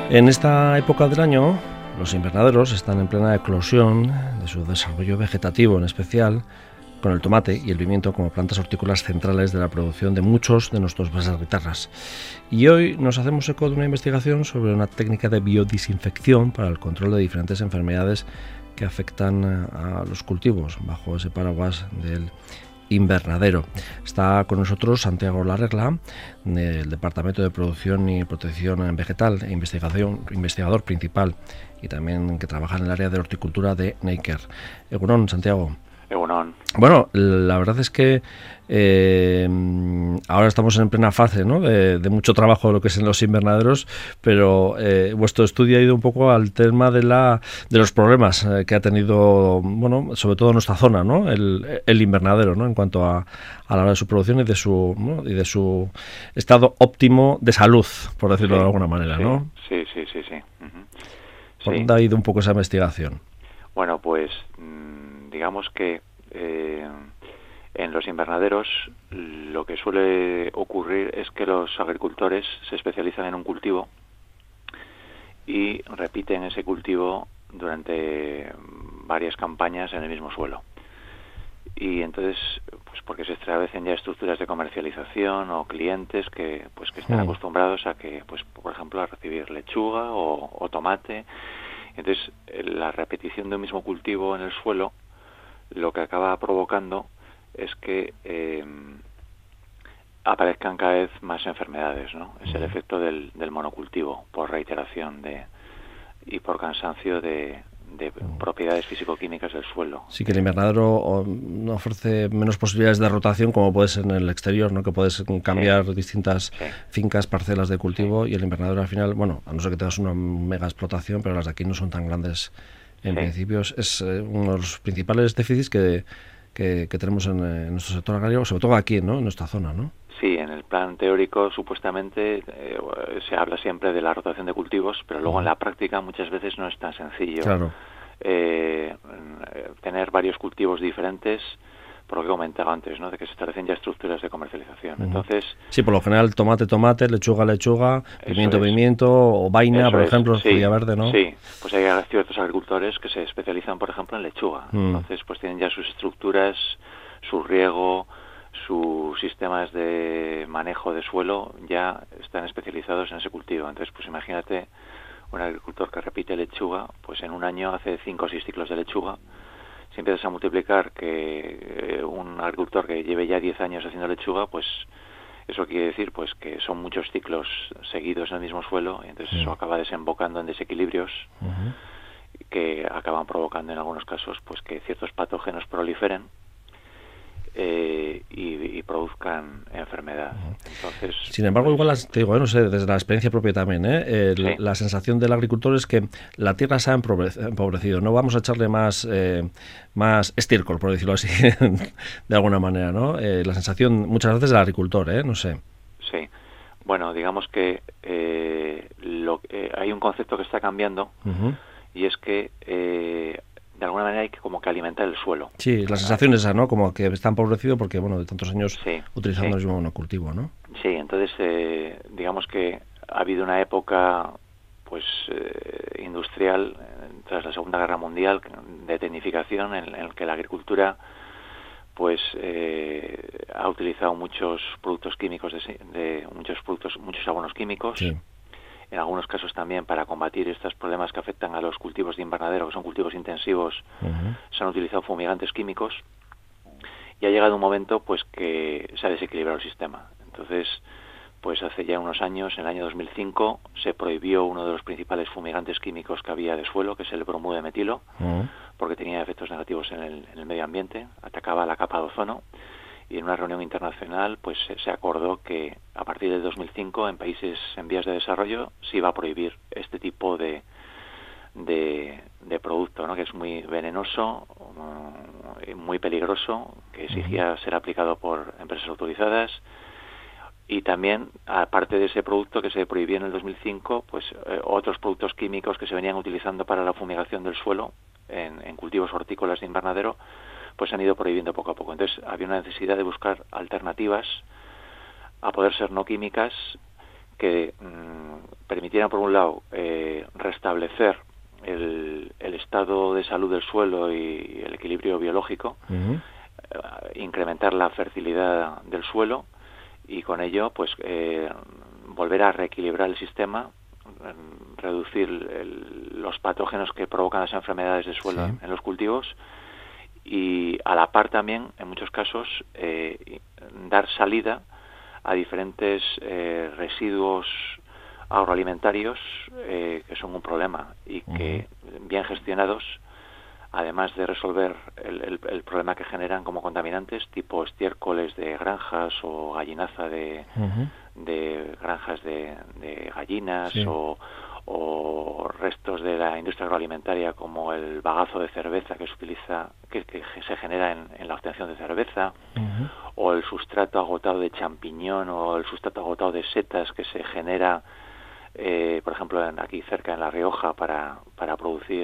En esta época del año, los invernaderos están en plena eclosión de su desarrollo vegetativo, en especial con el tomate y el pimiento como plantas hortícolas centrales de la producción de muchos de nuestros becerritarras. Y hoy nos hacemos eco de una investigación sobre una técnica de biodisinfección para el control de diferentes enfermedades que afectan a los cultivos bajo ese paraguas del invernadero. Está con nosotros Santiago Larregla, del Departamento de Producción y Protección Vegetal e investigador principal, y también que trabaja en el área de horticultura de Neiker. Egunon, Santiago. Egunon. Bueno, la verdad es que ahora estamos en plena fase, ¿no?, de mucho trabajo de lo que es en los invernaderos, pero vuestro estudio ha ido un poco al tema de los problemas que ha tenido, bueno, sobre todo en nuestra zona, ¿no?, el invernadero, ¿no?, en cuanto a la hora de su producción y de su estado óptimo de salud, por decirlo de alguna manera, ¿no? Sí. Uh-huh. ¿Por dónde ha ido un poco esa investigación? Bueno, pues digamos que en los invernaderos lo que suele ocurrir es que los agricultores se especializan en un cultivo y repiten ese cultivo durante varias campañas en el mismo suelo. Y entonces, pues porque se establecen ya estructuras de comercialización o clientes que están acostumbrados a que, pues por ejemplo, a recibir lechuga o tomate. Entonces, la repetición de un mismo cultivo en el suelo lo que acaba provocando es que aparezcan cada vez más enfermedades, ¿no? Es el efecto del monocultivo por reiteración y por cansancio de propiedades físico-químicas del suelo. Sí, que el invernadero no ofrece menos posibilidades de rotación como puede ser en el exterior, ¿no?, que puedes cambiar distintas fincas, parcelas de cultivo, y el invernadero al final, bueno, a no ser que tengas una mega explotación, pero las de aquí no son tan grandes en principio. Es uno de los principales déficits que tenemos en nuestro sector agrario, sobre todo aquí, ¿no?, en nuestra zona, ¿no? Sí, en el plan teórico supuestamente se habla siempre de la rotación de cultivos, pero luego en la práctica muchas veces no es tan sencillo. Claro. Tener varios cultivos diferentes, por lo que comentaba antes, ¿no?, de que se establecen ya estructuras de comercialización. Entonces, sí, por lo general tomate, lechuga, pimiento, o vaina, por ejemplo, judía verde, ¿no? Sí, pues hay ciertos agricultores que se especializan, por ejemplo, en lechuga. Entonces, pues tienen ya sus estructuras, su riego, sus sistemas de manejo de suelo, ya están especializados en ese cultivo. Entonces, pues imagínate un agricultor que repite lechuga, pues en un año hace 5 o 6 ciclos de lechuga. Si empiezas a multiplicar que un agricultor que lleve ya 10 años haciendo lechuga, pues eso quiere decir pues que son muchos ciclos seguidos en el mismo suelo, y entonces eso acaba desembocando en desequilibrios que acaban provocando en algunos casos pues que ciertos patógenos proliferen y produzcan enfermedad. Entonces, sin embargo, igual te digo, no sé, desde la experiencia propia también, la sensación del agricultor es que la tierra se ha empobrecido. No vamos a echarle más estiércol, por decirlo así, de alguna manera, ¿no? La sensación muchas veces del agricultor, no sé. Sí. Bueno, digamos que hay un concepto que está cambiando, y es que de alguna manera hay que como que alimentar el suelo. Sí, la sensación es esa, ¿no?, como que está empobrecido porque, bueno, de tantos años utilizando el mismo monocultivo, ¿no? Sí, entonces digamos que ha habido una época pues industrial tras la Segunda Guerra Mundial de tecnificación en el que la agricultura pues ha utilizado muchos productos químicos muchos abonos químicos. Sí. En algunos casos también para combatir estos problemas que afectan a los cultivos de invernadero, que son cultivos intensivos, se han utilizado fumigantes químicos, y ha llegado un momento pues que se ha desequilibrado el sistema. Entonces, pues hace ya unos años, en el año 2005, se prohibió uno de los principales fumigantes químicos que había de suelo, que es el bromuro de metilo, porque tenía efectos negativos en el medio ambiente, atacaba la capa de ozono. Y en una reunión internacional pues se acordó que a partir del 2005 en países en vías de desarrollo se iba a prohibir este tipo de producto, ¿no?, que es muy venenoso, muy peligroso, que exigía ser aplicado por empresas autorizadas. Y también, aparte de ese producto que se prohibió en el 2005, pues otros productos químicos que se venían utilizando para la fumigación del suelo en cultivos hortícolas de invernadero, pues se han ido prohibiendo poco a poco. Entonces había una necesidad de buscar alternativas a poder ser no químicas que permitieran, por un lado, restablecer el estado de salud del suelo y el equilibrio biológico, incrementar la fertilidad del suelo y con ello pues volver a reequilibrar el sistema, reducir los patógenos que provocan las enfermedades del suelo en los cultivos y a la par también, en muchos casos, dar salida a diferentes residuos agroalimentarios que son un problema y que, bien gestionados, además de resolver el problema que generan como contaminantes, tipo estiércoles de granjas o gallinaza de granjas de gallinas, o restos de la industria agroalimentaria como el bagazo de cerveza que se utiliza, que se genera en la obtención de cerveza, o el sustrato agotado de champiñón o el sustrato agotado de setas que se genera, por ejemplo, aquí cerca en La Rioja para producir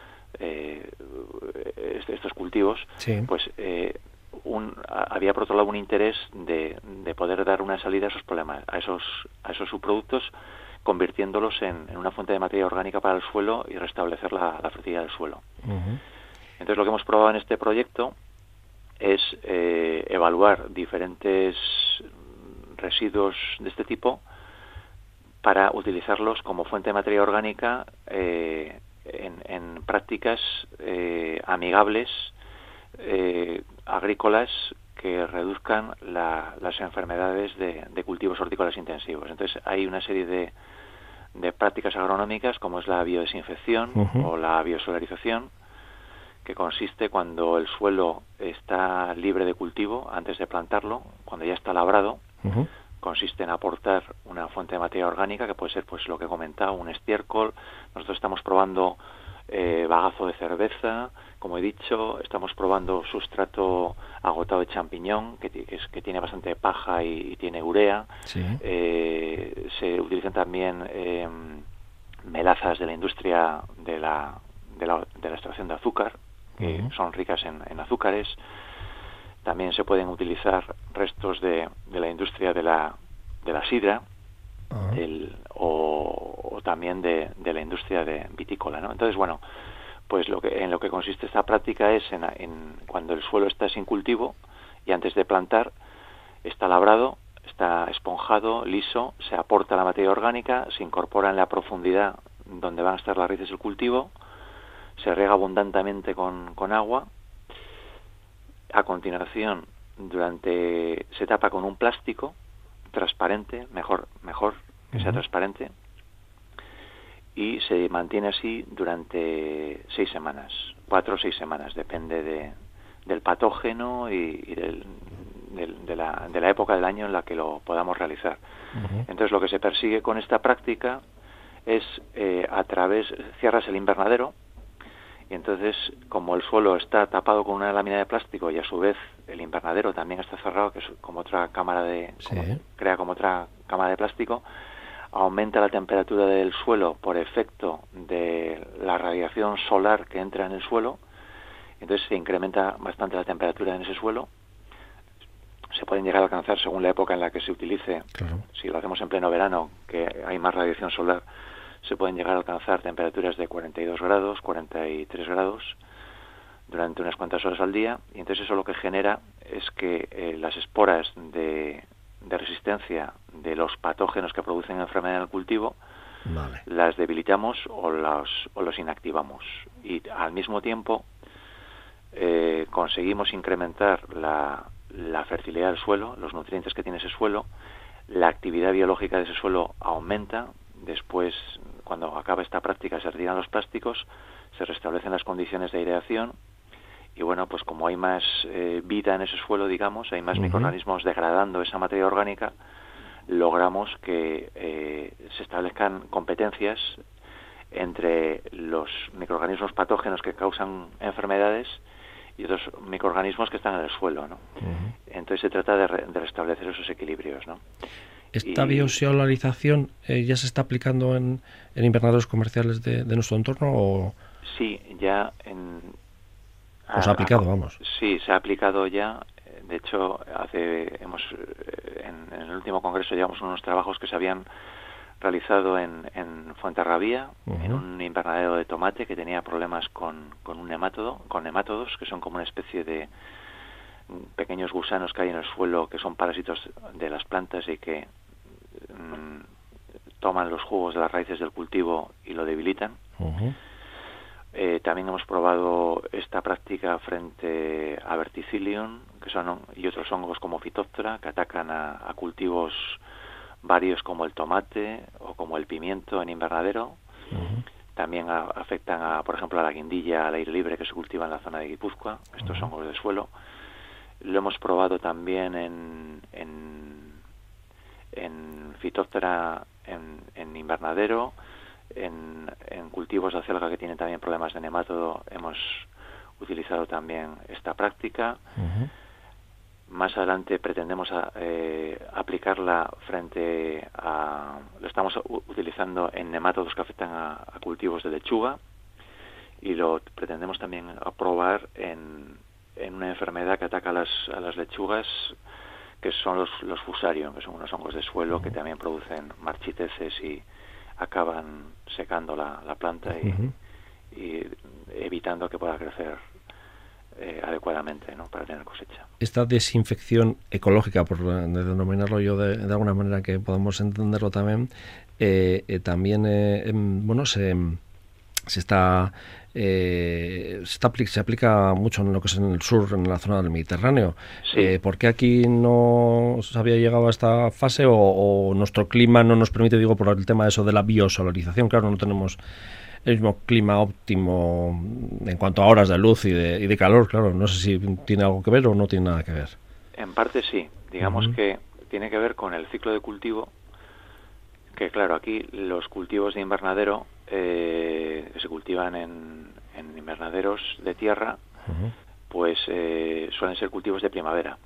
estos cultivos, pues había por otro lado un interés de poder dar una salida a esos problemas, a esos subproductos, convirtiéndolos en una fuente de materia orgánica para el suelo y restablecer la fertilidad del suelo. Entonces lo que hemos probado en este proyecto es evaluar diferentes residuos de este tipo para utilizarlos como fuente de materia orgánica en prácticas amigables agrícolas que reduzcan las enfermedades de cultivos hortícolas intensivos. Entonces hay una serie de prácticas agronómicas como es la biodesinfección o la biosolarización, que consiste cuando el suelo está libre de cultivo antes de plantarlo, cuando ya está labrado. Consiste en aportar una fuente de materia orgánica que puede ser, pues lo que he comentado, un estiércol. Nosotros estamos probando bagazo de cerveza, como he dicho, estamos probando sustrato agotado de champiñón, que tiene bastante paja y tiene urea. Se utilizan también melazas de la industria de la extracción de azúcar, que son ricas en azúcares. También se pueden utilizar restos de la industria de la sidra, o también de la industria vitícola, ¿no? Entonces, bueno, pues en lo que consiste esta práctica es en cuando el suelo está sin cultivo y antes de plantar está labrado, está esponjado, liso, se aporta la materia orgánica, se incorpora en la profundidad donde van a estar las raíces del cultivo, se riega abundantemente con agua. A continuación, se tapa con un plástico transparente, mejor que sea transparente, y se mantiene así durante 6 semanas, 4 o 6 semanas, depende del patógeno y de la época del año en la que lo podamos realizar. Entonces lo que se persigue con esta práctica es cierras el invernadero, y entonces, como el suelo está tapado con una lámina de plástico y a su vez el invernadero también está cerrado, que es como otra cámara crea como otra cámara de plástico, aumenta la temperatura del suelo por efecto de la radiación solar que entra en el suelo. Entonces se incrementa bastante la temperatura en ese suelo. Se pueden llegar a alcanzar, según la época en la que se utilice, si lo hacemos en pleno verano, que hay más radiación solar, se pueden llegar a alcanzar temperaturas de 42 grados, 43 grados durante unas cuantas horas al día, y entonces eso lo que genera es que las esporas de resistencia de los patógenos que producen enfermedad en el cultivo las debilitamos o los inactivamos, y al mismo tiempo conseguimos incrementar la fertilidad del suelo, los nutrientes que tiene ese suelo, la actividad biológica de ese suelo aumenta. Después, cuando acaba esta práctica, se retiran los plásticos, se restablecen las condiciones de aireación y, bueno, pues como hay más vida en ese suelo, digamos, hay más microorganismos degradando esa materia orgánica, logramos que se establezcan competencias entre los microorganismos patógenos que causan enfermedades y otros microorganismos que están en el suelo, ¿no? Entonces se trata de restablecer esos equilibrios, ¿no? ¿Esta biosolarización ya se está aplicando en invernaderos comerciales de nuestro entorno? ¿O? Sí, ya ¿Os ha aplicado, vamos? Sí, se ha aplicado ya De hecho, en el último congreso llevamos unos trabajos que se habían realizado en Fuenterrabía, en un invernadero de tomate que tenía problemas con nemátodos, que son como una especie de pequeños gusanos que hay en el suelo, que son parásitos de las plantas y que toman los jugos de las raíces del cultivo y lo debilitan. También hemos probado esta práctica frente a Verticillium y otros hongos como Phytophthora, que atacan a cultivos varios como el tomate o como el pimiento en invernadero. También afectan, por ejemplo, a la guindilla al aire libre que se cultiva en la zona de Guipúzcoa, estos hongos de suelo. Lo hemos probado también en Phytophthora en invernadero, en cultivos de acelga que tienen también problemas de nemátodo. Hemos utilizado también esta práctica. Más adelante pretendemos aplicarla lo estamos utilizando en nemátodos que afectan a cultivos de lechuga, y lo pretendemos también probar en una enfermedad que ataca a las lechugas, que son los fusarium, que son unos hongos de suelo que también producen marchiteces y acaban secando la planta y evitando que pueda crecer adecuadamente, ¿no?, para tener cosecha. Esta desinfección ecológica, por denominarlo yo de alguna manera que podamos entenderlo también, se aplica mucho en lo que es en el sur, en la zona del Mediterráneo. Sí. ¿Por qué aquí no se había llegado a esta fase o nuestro clima no nos permite? Digo, por el tema de eso de la biosolarización. Claro, no tenemos el mismo clima óptimo en cuanto a horas de luz y de calor. Claro, no sé si tiene algo que ver o no tiene nada que ver. En parte sí. Digamos que tiene que ver con el ciclo de cultivo, que claro, aquí los cultivos de invernadero que se cultivan en invernaderos de tierra, pues suelen ser cultivos de primavera.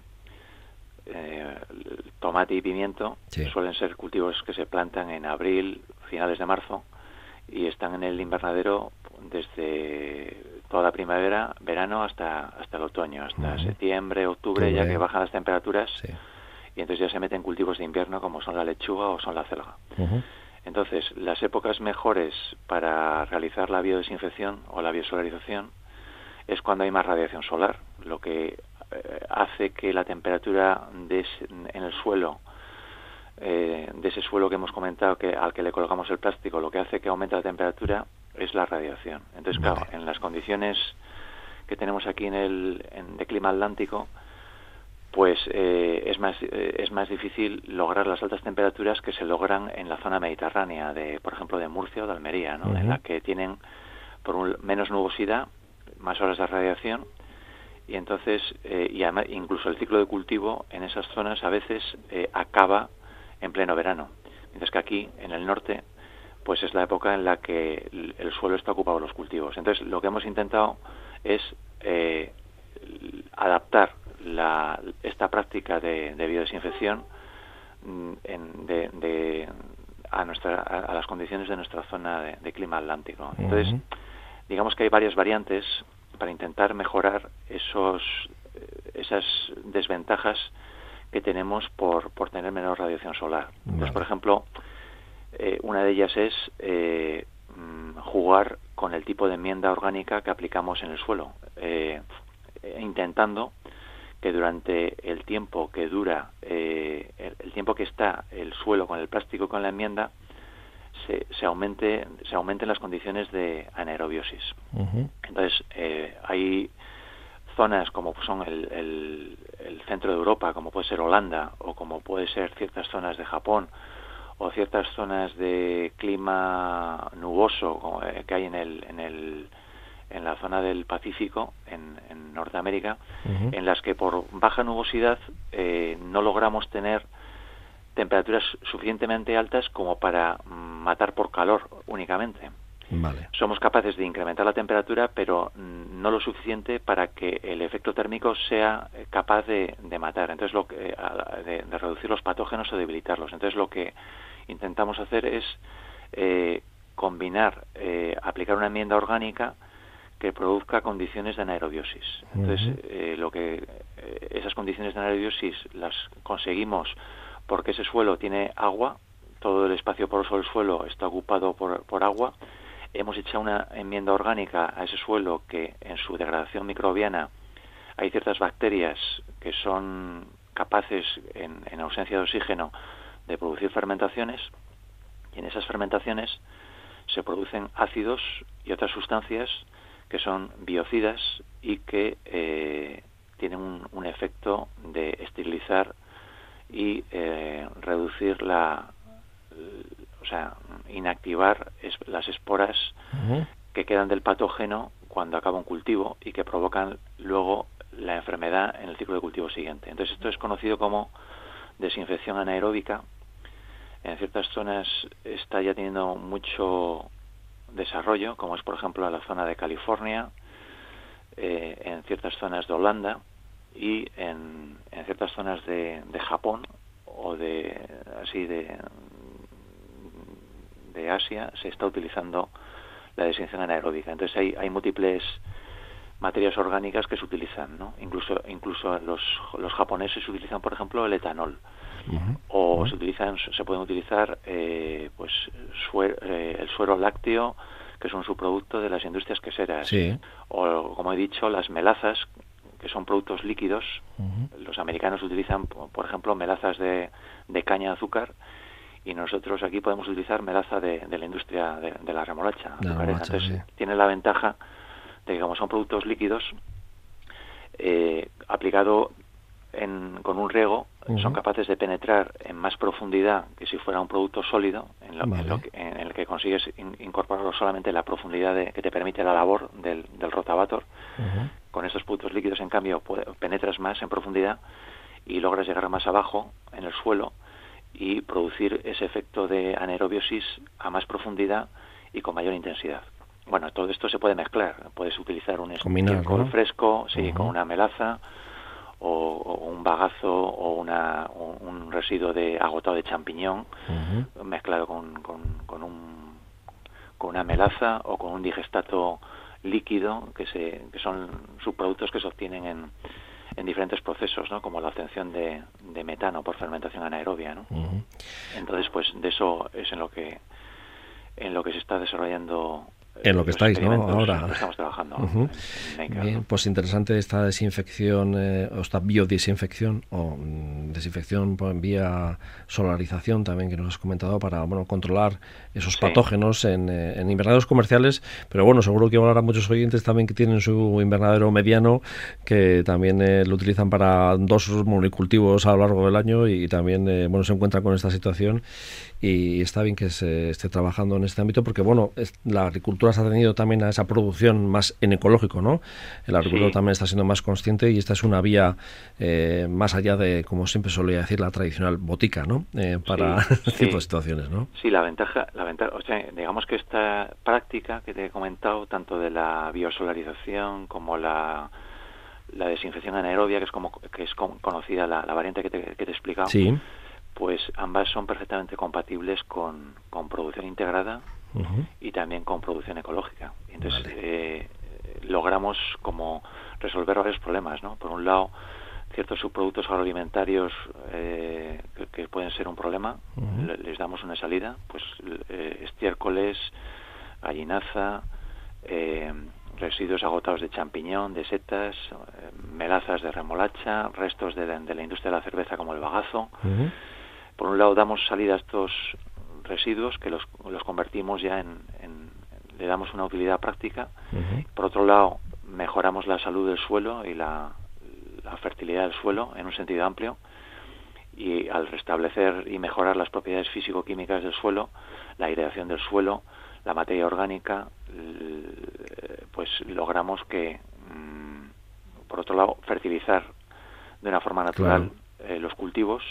Tomate y pimiento suelen ser cultivos que se plantan en abril, finales de marzo, y están en el invernadero desde toda la primavera, verano, hasta el otoño, hasta septiembre, octubre, ya que bajan las temperaturas, y entonces ya se meten cultivos de invierno como son la lechuga o son la acelga. Entonces, las épocas mejores para realizar la biodesinfección o la biosolarización es cuando hay más radiación solar, lo que hace que la temperatura en el suelo, de ese suelo que hemos comentado, al que le colocamos el plástico, lo que hace que aumente la temperatura es la radiación. Entonces, claro, en las condiciones que tenemos aquí de clima atlántico, pues es más difícil lograr las altas temperaturas que se logran en la zona mediterránea, por ejemplo, de Murcia o de Almería, ¿no? En la que tienen menos nubosidad, más horas de radiación, y entonces y además incluso el ciclo de cultivo en esas zonas a veces acaba en pleno verano, mientras que aquí en el norte pues es la época en la que el suelo está ocupado por los cultivos. Entonces lo que hemos intentado es adaptar esta práctica de biodesinfección a las condiciones de nuestra zona de clima atlántico. Entonces, digamos que hay varias variantes para intentar mejorar esas desventajas que tenemos por tener menor radiación solar. Entonces, por ejemplo, una de ellas es jugar con el tipo de enmienda orgánica que aplicamos en el suelo, intentando que durante el tiempo que dura, el tiempo que está el suelo con el plástico y con la enmienda, se aumenten las condiciones de anaerobiosis. Entonces, hay zonas como son el centro de Europa, como puede ser Holanda, o como puede ser ciertas zonas de Japón, o ciertas zonas de clima nuboso que hay en la zona del Pacífico, en Norteamérica, en las que por baja nubosidad no logramos tener temperaturas suficientemente altas como para matar por calor únicamente. Somos capaces de incrementar la temperatura, pero no lo suficiente para que el efecto térmico sea capaz de matar, entonces de reducir los patógenos o debilitarlos. Entonces lo que intentamos hacer es combinar, aplicar una enmienda orgánica que produzca condiciones de anaerobiosis. Entonces, esas condiciones de anaerobiosis las conseguimos porque ese suelo tiene agua, todo el espacio poroso del suelo está ocupado por agua. Hemos hecho una enmienda orgánica a ese suelo que en su degradación microbiana hay ciertas bacterias que son capaces, en ausencia de oxígeno, de producir fermentaciones, y en esas fermentaciones se producen ácidos y otras sustancias que son biocidas y que tienen un efecto de esterilizar y reducir inactivar las esporas que quedan del patógeno cuando acaba un cultivo y que provocan luego la enfermedad en el ciclo de cultivo siguiente. Entonces esto es conocido como desinfección anaeróbica. En ciertas zonas está ya teniendo mucho desarrollo, como es por ejemplo en la zona de California, en ciertas zonas de Holanda y en ciertas zonas de Japón o de Asia se está utilizando la desinfección anaeróbica. Entonces hay múltiples materias orgánicas que se utilizan, ¿no? Incluso los japoneses utilizan, por ejemplo, el etanol. O se pueden utilizar el suero lácteo, que es un subproducto de las industrias queseras. Sí. O, como he dicho, las melazas, que son productos líquidos. Los americanos utilizan, por ejemplo, melazas de caña de azúcar, y nosotros aquí podemos utilizar melaza de la industria de la remolacha. Entonces, tiene la ventaja de que, como son productos líquidos, aplicado con un riego, son capaces de penetrar en más profundidad que si fuera un producto sólido, en el que consigues incorporarlo solamente en la profundidad que te permite la labor del rotavator. Con estos productos líquidos, en cambio, penetras más en profundidad y logras llegar más abajo en el suelo y producir ese efecto de anaerobiosis a más profundidad y con mayor intensidad. Bueno, todo esto se puede mezclar. Puedes utilizar un estiércol fresco, con una melaza, o un bagazo, o un residuo agotado de champiñón, mezclado con una melaza o con un digestato líquido, que son subproductos que se obtienen en diferentes procesos, ¿no? Como la obtención de metano por fermentación anaerobia, ¿no? Entonces, pues de eso es en lo que se está desarrollando. En lo que estáis, ¿no? Ahora estamos trabajando. Bien, pues interesante esta desinfección, o esta biodesinfección, o desinfección por vía solarización también, que nos has comentado, para controlar esos patógenos en invernaderos comerciales. Pero bueno, seguro que habrá muchos oyentes también que tienen su invernadero mediano, que también lo utilizan para 2 monocultivos a lo largo del año, y también se encuentran con esta situación. Y está bien que se esté trabajando en este ámbito, porque la agricultura se ha tenido también a esa producción más en ecológico, ¿no? El agricultor también está siendo más consciente, y esta es una vía más allá de, como siempre solía decir, la tradicional botica, ¿no? Para este tipo de situaciones, ¿no? Sí, la ventaja, digamos que esta práctica que te he comentado, tanto de la biosolarización como la desinfección anaerobia, que es conocida, la variante que te he explicado. Sí. Pues ambas son perfectamente compatibles con producción integrada y también con producción ecológica. Entonces, logramos como resolver varios problemas, ¿no? Por un lado, ciertos subproductos agroalimentarios que pueden ser un problema, les damos una salida, pues estiércoles, gallinaza, residuos agotados de champiñón, de setas, melazas de remolacha, restos de la industria de la cerveza, como el bagazo. Por un lado, damos salida a estos residuos, que los convertimos ya le damos una utilidad práctica. Por otro lado, mejoramos la salud del suelo y la fertilidad del suelo en un sentido amplio, y al restablecer y mejorar las propiedades físico-químicas del suelo, la aireación del suelo, la materia orgánica, pues logramos que, por otro lado, fertilizar de una forma natural los cultivos,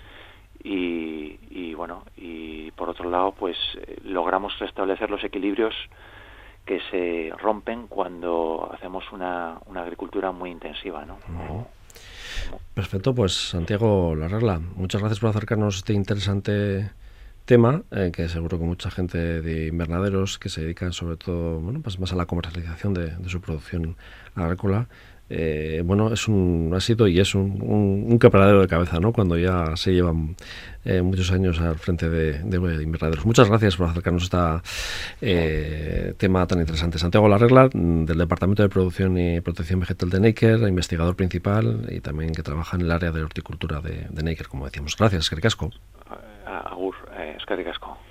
y por otro lado, pues logramos restablecer los equilibrios que se rompen cuando hacemos una agricultura muy intensiva, ¿no? Perfecto, pues Santiago Larregla, muchas gracias por acercarnos este interesante tema que seguro que mucha gente de invernaderos que se dedican sobre todo, bueno, pues más a la comercialización de su producción agrícola, bueno, ha sido y es un quebradero de cabeza, ¿no? Cuando ya se llevan muchos años al frente de invernaderos. Muchas gracias por acercarnos a este tema tan interesante. Santiago Larregla, del Departamento de Producción y Protección Vegetal de Neiker, investigador principal y también que trabaja en el área de horticultura de Neiker, como decíamos. Gracias, eskerrik asko. Agur, eskerrik asko.